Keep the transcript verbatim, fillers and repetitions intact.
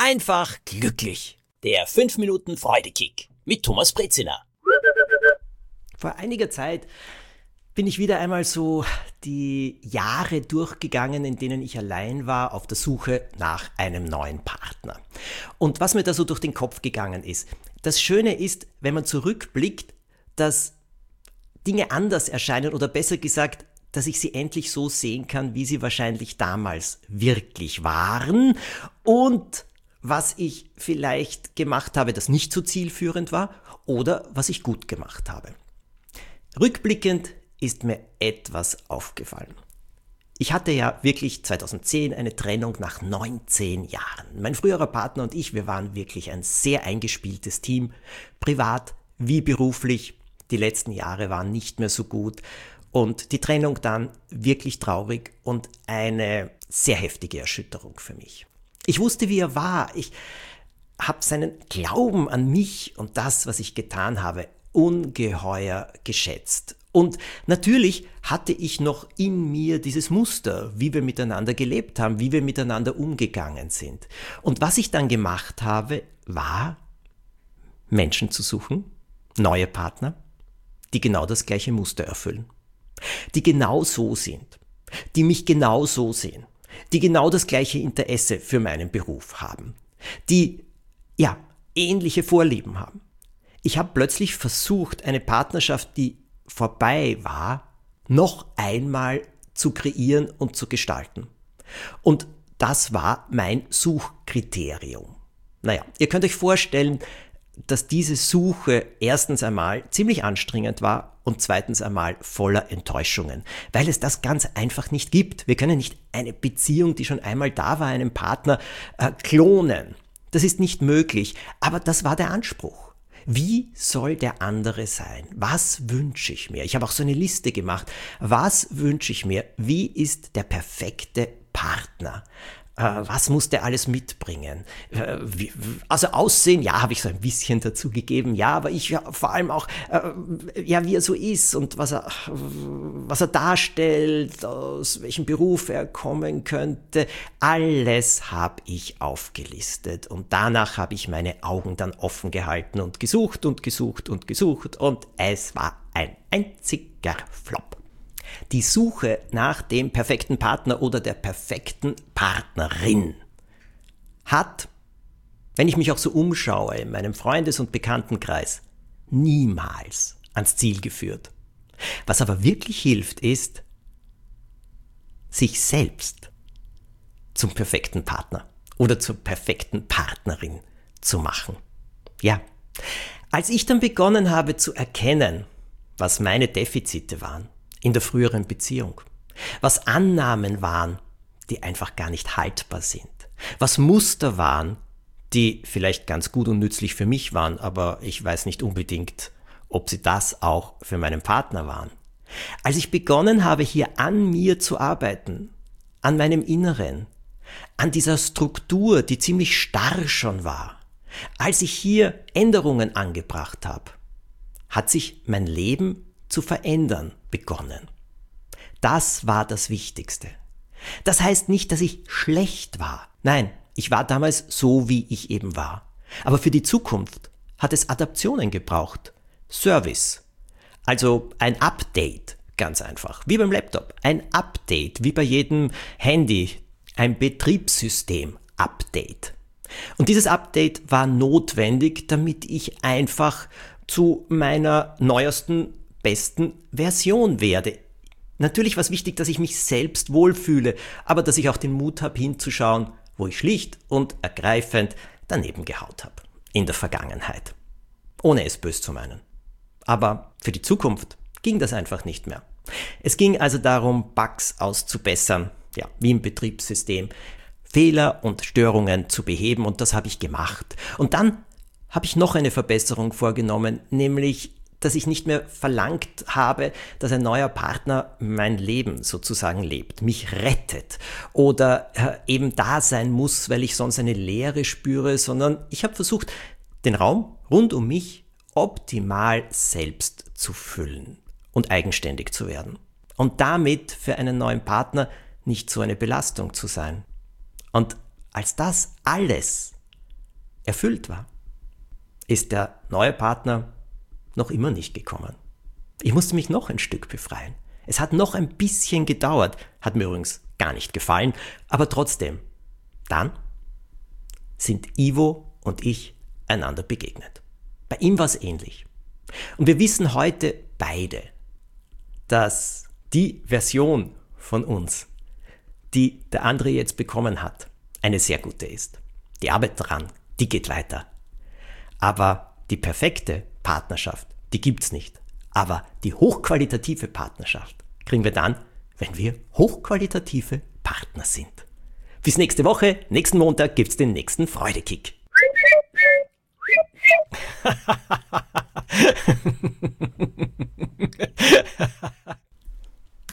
einfach glücklich. Der fünf Minuten Freudekick mit Thomas Brezina. Vor einiger Zeit bin ich wieder einmal so die Jahre durchgegangen, in denen ich allein war, auf der Suche nach einem neuen Partner. Und was mir da so durch den Kopf gegangen ist, das Schöne ist, wenn man zurückblickt, dass Dinge anders erscheinen oder besser gesagt, dass ich sie endlich so sehen kann, wie sie wahrscheinlich damals wirklich waren und was ich vielleicht gemacht habe, das nicht so zielführend war oder was ich gut gemacht habe. Rückblickend ist mir etwas aufgefallen. Ich hatte ja wirklich zweitausendzehn eine Trennung nach neunzehn Jahren. Mein früherer Partner und ich, wir waren wirklich ein sehr eingespieltes Team, privat wie beruflich. Die letzten Jahre waren nicht mehr so gut und die Trennung dann wirklich traurig und eine sehr heftige Erschütterung für mich. Ich wusste, wie er war. Ich habe seinen Glauben an mich und das, was ich getan habe, ungeheuer geschätzt. Und natürlich hatte ich noch in mir dieses Muster, wie wir miteinander gelebt haben, wie wir miteinander umgegangen sind. Und was ich dann gemacht habe, war, Menschen zu suchen, neue Partner, die genau das gleiche Muster erfüllen, die genau so sind, die mich genau so sehen, die genau das gleiche Interesse für meinen Beruf haben, die, ja, ähnliche Vorlieben haben. Ich habe plötzlich versucht, eine Partnerschaft, die vorbei war, noch einmal zu kreieren und zu gestalten. Und das war mein Suchkriterium. Naja, ihr könnt euch vorstellen, dass diese Suche erstens einmal ziemlich anstrengend war und zweitens einmal voller Enttäuschungen, weil es das ganz einfach nicht gibt. Wir können nicht eine Beziehung, die schon einmal da war, einem Partner, äh, klonen. Das ist nicht möglich, aber das war der Anspruch. Wie soll der andere sein? Was wünsche ich mir? Ich habe auch so eine Liste gemacht. Was wünsche ich mir? Wie ist der perfekte Partner? Äh, was muss der alles mitbringen? Äh, wie, also Aussehen, ja, habe ich so ein bisschen dazu gegeben, ja, aber ich ja, vor allem auch, äh, ja, wie er so ist und was er, was er darstellt, aus welchem Beruf er kommen könnte, alles habe ich aufgelistet und danach habe ich meine Augen dann offen gehalten und gesucht und gesucht und gesucht und es war ein einziger Flop. Die Suche nach dem perfekten Partner oder der perfekten Partnerin hat, wenn ich mich auch so umschaue in meinem Freundes- und Bekanntenkreis, niemals ans Ziel geführt. Was aber wirklich hilft, ist, sich selbst zum perfekten Partner oder zur perfekten Partnerin zu machen. Ja, als ich dann begonnen habe zu erkennen, was meine Defizite waren, in der früheren Beziehung, was Annahmen waren, die einfach gar nicht haltbar sind, was Muster waren, die vielleicht ganz gut und nützlich für mich waren, aber ich weiß nicht unbedingt, ob sie das auch für meinen Partner waren. Als ich begonnen habe, hier an mir zu arbeiten, an meinem Inneren, an dieser Struktur, die ziemlich starr schon war, als ich hier Änderungen angebracht habe, hat sich mein Leben zu verändern begonnen. Das war das Wichtigste. Das heißt nicht, dass ich schlecht war. Nein, ich war damals so, wie ich eben war. Aber für die Zukunft hat es Adaptionen gebraucht. Service. Also ein Update, ganz einfach. Wie beim Laptop. Ein Update, wie bei jedem Handy. Ein Betriebssystem-Update. Und dieses Update war notwendig, damit ich einfach zu meiner neuesten besten Version werde. Natürlich war es wichtig, dass ich mich selbst wohlfühle, aber dass ich auch den Mut habe, hinzuschauen, wo ich schlicht und ergreifend daneben gehaut habe. In der Vergangenheit. Ohne es böse zu meinen. Aber für die Zukunft ging das einfach nicht mehr. Es ging also darum, Bugs auszubessern, ja, wie im Betriebssystem, Fehler und Störungen zu beheben und das habe ich gemacht. Und dann habe ich noch eine Verbesserung vorgenommen, nämlich dass ich nicht mehr verlangt habe, dass ein neuer Partner mein Leben sozusagen lebt, mich rettet oder eben da sein muss, weil ich sonst eine Leere spüre, sondern ich habe versucht, den Raum rund um mich optimal selbst zu füllen und eigenständig zu werden und damit für einen neuen Partner nicht so eine Belastung zu sein. Und als das alles erfüllt war, ist der neue Partner noch immer nicht gekommen. Ich musste mich noch ein Stück befreien. Es hat noch ein bisschen gedauert, hat mir übrigens gar nicht gefallen, aber trotzdem. Dann sind Ivo und ich einander begegnet. Bei ihm war es ähnlich. Und wir wissen heute beide, dass die Version von uns, die der andere jetzt bekommen hat, eine sehr gute ist. Die Arbeit daran, die geht weiter. Aber die perfekte Partnerschaft, die gibt's nicht. Aber die hochqualitative Partnerschaft kriegen wir dann, wenn wir hochqualitative Partner sind. Bis nächste Woche, nächsten Montag gibt's den nächsten Freudekick.